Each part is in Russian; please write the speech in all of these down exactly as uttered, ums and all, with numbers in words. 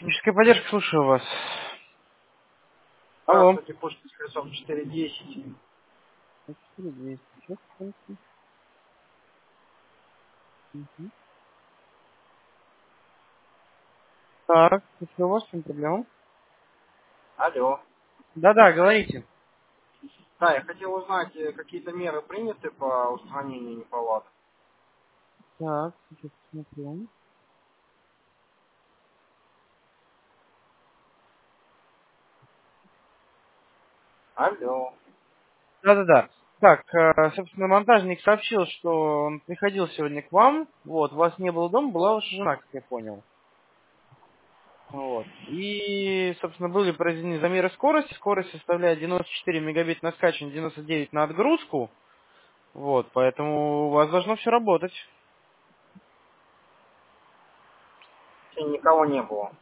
Техническая поддержка, слушаю вас. Алло. Здравствуйте, Пушкин Хрисов четыре десять. четыре двести. Сейчас, секундочку. Мгм. Так, слушаю вас, в чем проблема? Алло. Да-да, говорите. Да, я хотел узнать, э, какие-то меры приняты по устранению неполадок. Так, сейчас посмотрю. Алло. Да-да-да. Так, э, собственно, монтажник сообщил, что он приходил сегодня к вам. Вот, вас не было дома, была ваша жена, как я понял. Вот. И, собственно, были произведены замеры скорости. Скорость составляет девяносто четыре мегабит на скачивание, девяносто девять на отгрузку. Вот, поэтому у вас должно все работать. Сегодня никого не было.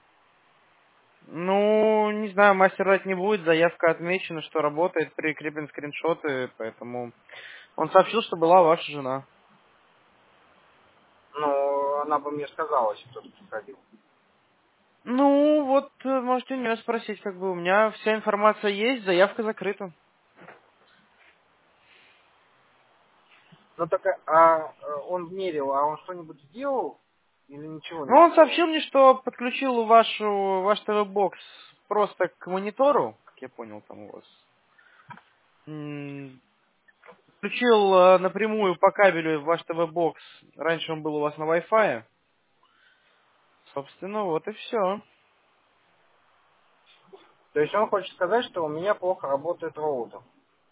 Ну, не знаю, мастер врать не будет, заявка отмечена, что работает, прикреплен скриншоты, поэтому он сообщил, что была ваша жена. Ну, она бы мне сказала, если кто-то приходил. Ну, вот, э, можете у нее спросить, как бы, у меня вся информация есть, заявка закрыта. Ну так, а а, он мерил, а он что-нибудь сделал или ничего Ну, не он сделал? сообщил мне, что подключил вашу, ваш ТВ-бокс просто к монитору, как я понял, там у вас. М, Подключил э, напрямую по кабелю ваш ТВ-бокс, раньше он был у вас на Wi-Fi. Собственно, вот и все. То есть он хочет сказать, что у меня плохо работает роутер.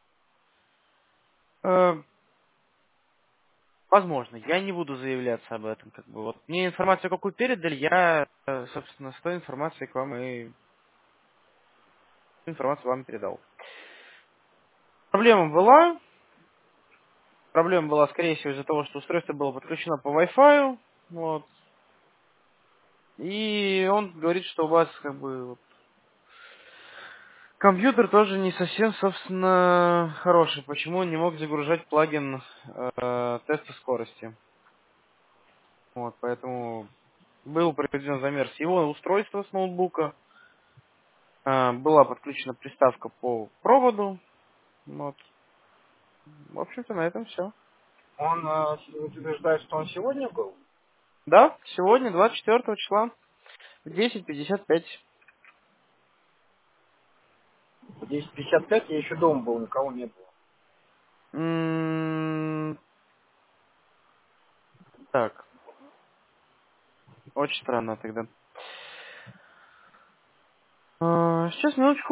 Возможно, я не буду заявляться об этом, как бы. Вот мне информацию какую передали, я, э, собственно, с той информацией к вам и информацию вам передал. Проблема была, проблема была, скорее всего, из-за того, что устройство было подключено по Wi-Fi, вот. И он говорит, что у вас, как бы, вот, компьютер тоже не совсем, собственно, хороший. Почему он не мог загружать плагин э, теста скорости? Вот, поэтому был проведен замер с его устройства, с ноутбука. А, была подключена приставка по проводу. Вот. В общем-то, на этом все. Он э, с- утверждает, что он сегодня был. Да, сегодня, двадцать четвёртого числа, в десять пятьдесят пять. В десять пятьдесят пять я еще дома был, никого не было. М, Так, очень странно тогда. А, Сейчас, минуточку.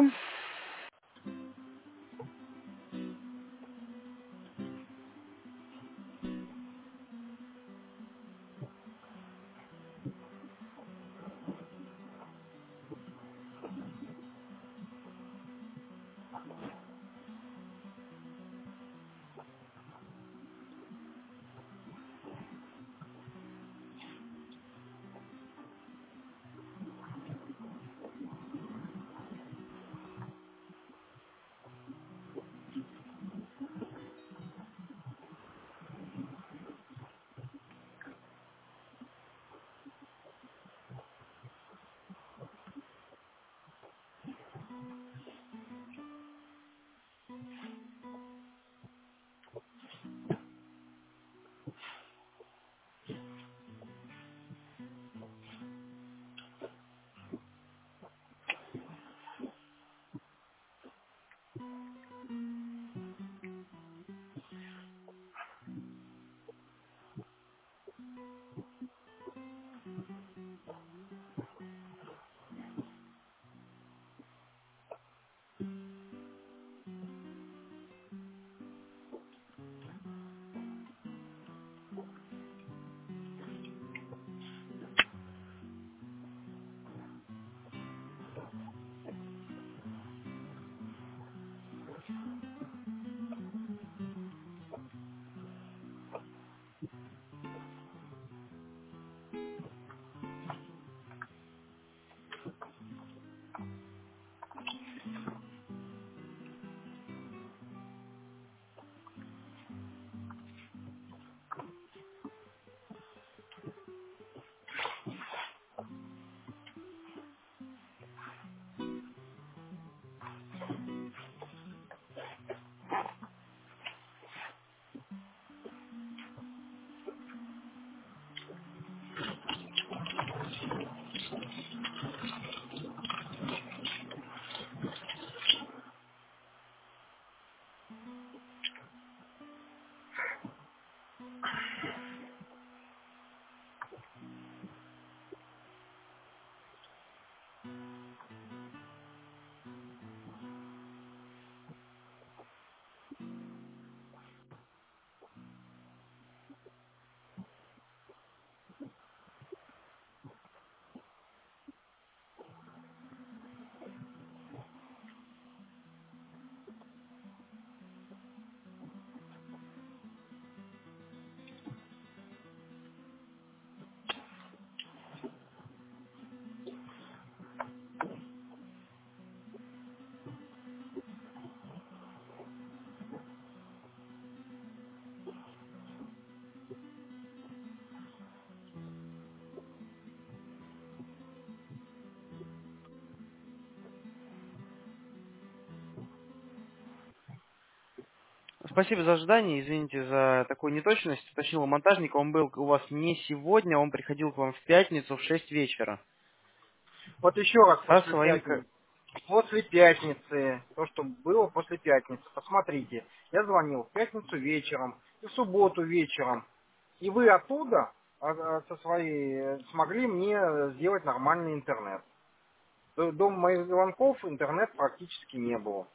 спасибо за ожидание, извините за такую неточность. Уточнил у монтажника, он был у вас не сегодня, он приходил к вам в пятницу в шесть вечера. Вот еще раз, Со после своим... ко- пятницы. После пятницы, то, что было после пятницы, посмотрите, я звонил в пятницу вечером и в субботу вечером, и вы оттуда а, а, со своей э, смогли мне сделать нормальный интернет. До, до моих звонков интернет практически не было.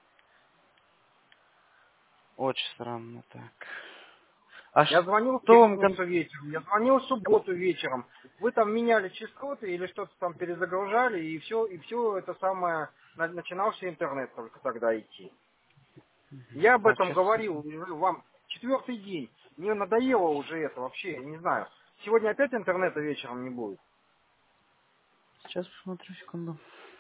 Очень странно так. А Я звонил в что вам... кон- пятницу вечером, я звонил в субботу вечером. Вы там меняли частоты или что-то там перезагружали, и все, и все это самое, на- начинался интернет только тогда идти. Я об Так, этом сейчас... говорил уже вам четвертый день. Мне надоело уже это вообще, я не знаю. Сегодня опять интернета вечером не будет. Сейчас посмотрю, секунду.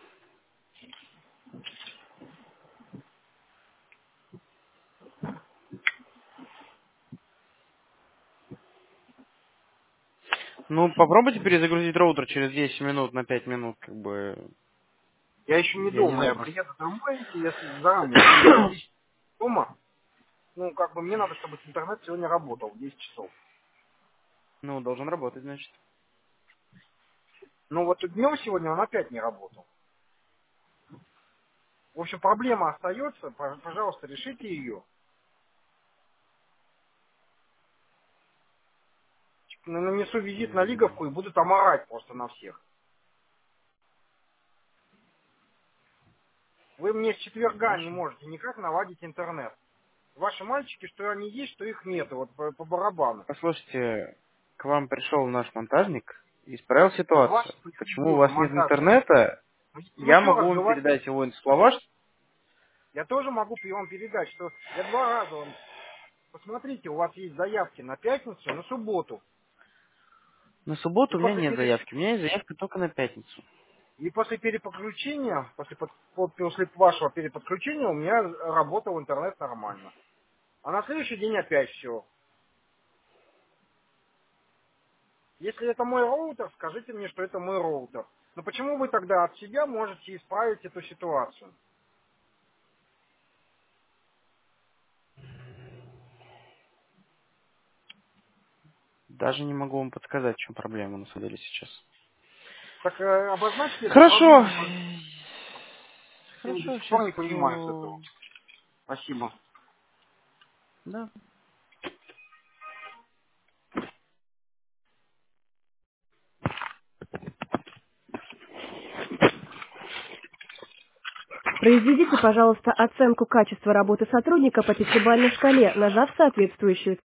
Ну, попробуйте перезагрузить роутер через десять минут на пять минут, как бы... Я еще не Я не дома, я знаю, просто... приеду домой, и если заранее приеду в десять дома, ну, как бы мне надо, чтобы интернет сегодня работал в десять часов. Ну, должен работать, значит. Но вот днем сегодня он опять не работал. В общем, проблема остается, Пож- пожалуйста, решите ее. Нанесу визит на М, Лиговку и буду там орать просто на всех. Вы мне с четверга не Хорошо. можете никак наладить интернет. Ваши мальчики, что они есть, что их нет, вот по, по барабану. Послушайте, к вам пришел наш монтажник и исправил Ваш ситуацию. Почему у приходил вас нет монтажник. интернета, Ну, я еще могу раз вам говорю, передать его слова. ш- я тоже могу вам передать, что я два раза вам... Посмотрите, у вас есть заявки на пятницу, на субботу. На И субботу у меня после, нет пере- заявки, у меня есть заявка только на пятницу. и после переподключения, после, под- по- после вашего переподключения у меня работал интернет нормально. А на следующий день опять все. Если это мой роутер, скажите мне, что это мой роутер. Но почему вы тогда от себя можете исправить эту ситуацию? Даже не могу вам подсказать, в чем проблема на самом деле сейчас. Так э, обозначьте эту Хорошо. проблему. пожалуйста. Я до Хорошо, сих сейчас... пор не понимаю этого. Спасибо. Да. Произведите, пожалуйста, оценку качества работы сотрудника по пятибалльной шкале, нажав соответствующую